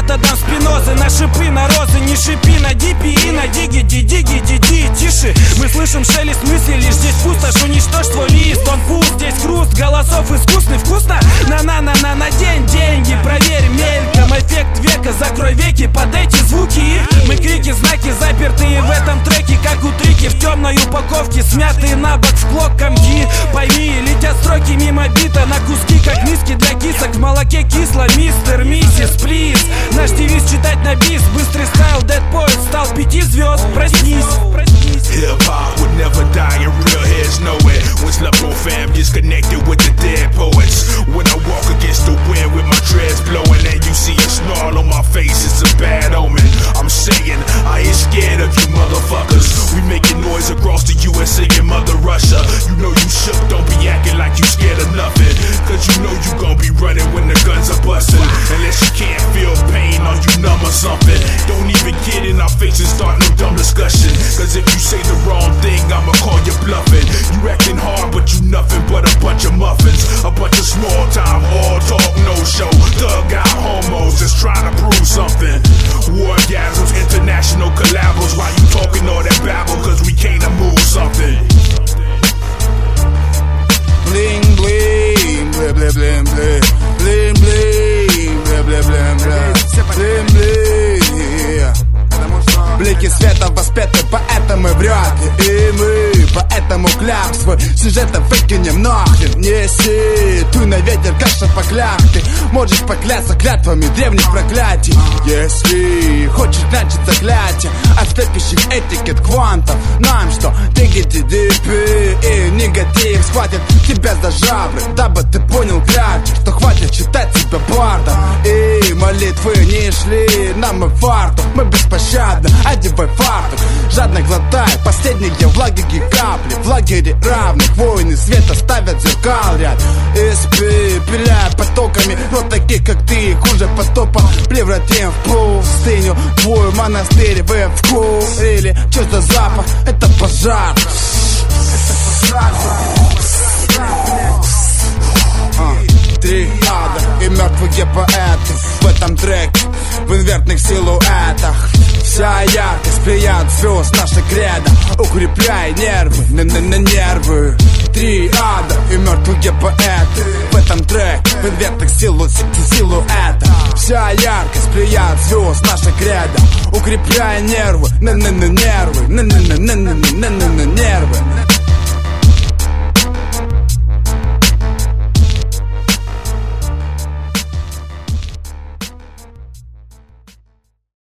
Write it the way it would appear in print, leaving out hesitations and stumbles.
методом Спинозы. На шипы, на розы, не шипи, на дипи и на диги, диди, тише. Мы слышим шелест мысли, лишь здесь пустошь. Уничтожь твой лист, он пуст, здесь хруст голосов искусный, вкусно? На-на-на-на, надень деньги, проверь мельком. Эффект века, закрой веки под эти звуки. Мы крики, знаки, запертые в этом треке, как у трики в темной упаковке, смятые на бок в клок комки. Пойми, летят строки мимо бита на куски, как миски для кисок. В молоке кисло, мистер, миссис, плиз. Наш девиз читать на бис, быстрый стайл, dead poet стал 5 звезд, проснись. Hip-hop would never die and real heads know it. When Slumbo fam gets connected with the dead poets. When I walk against the wind with my dreads blowing and you see a snarl on my face, it's a bad omen. I'm saying, I ain't scared of you motherfuckers. We making noise across the USA and Mother Russia. You know you shook, don't be acting like you scared of nothing. Cause you know you gon' be running when the guns are busting. Unless you can't feel pain or you numb or something. Don't even get in our faces, start no dumb discussion. Cause if you say the wrong thing, I'ma call you bluffing. You acting hard, but you nothing but a bunch of muffins. A bunch of small time, all talk, no show. Thug out homos just trying to prove something. Wargasms, international collabos. Why you talking all that babble? Cause we can't move something. Bling bling, bling bling bling bling, bling bling, bling bling bling, bling bling. Блики света воспеты поэтому вряд ли. И мы поэтому кляп свой сюжетом выкинем нахрен. Неси ты на ветер, как шапокляк. Ты можешь поклясться клятвами древних проклятий. Если хочешь начать заклятие от слепящих этикет квантов. Нам что, дигги-ди-ди-пи и негатив схватит тебя за жабры, дабы ты понял кряче, что хватит читать себя бардом. И молитвы не шли нам и фарту. Мы беспощадны, одевай фартук, жадно глотай последние влаги капли. В лагере равных воины света ставят зеркал ряд. Испепеляя потоками, но таких как ты, хуже потопа превратим в пустыню. Твой монастырь вы вкурили. Чё за запах? Это пожар. Триада и мертвые поэты в этом треке, в инвертных силуэтах. Вся яркость плеяд звезд, наша кредо, укрепляй нервы, на нервы. Триада и мертвые поэты в этом треке, в инвертных силуэтах. Вся яркость плеяд звезд, наша кредо, укрепляй нервы, на нервы, на нервы.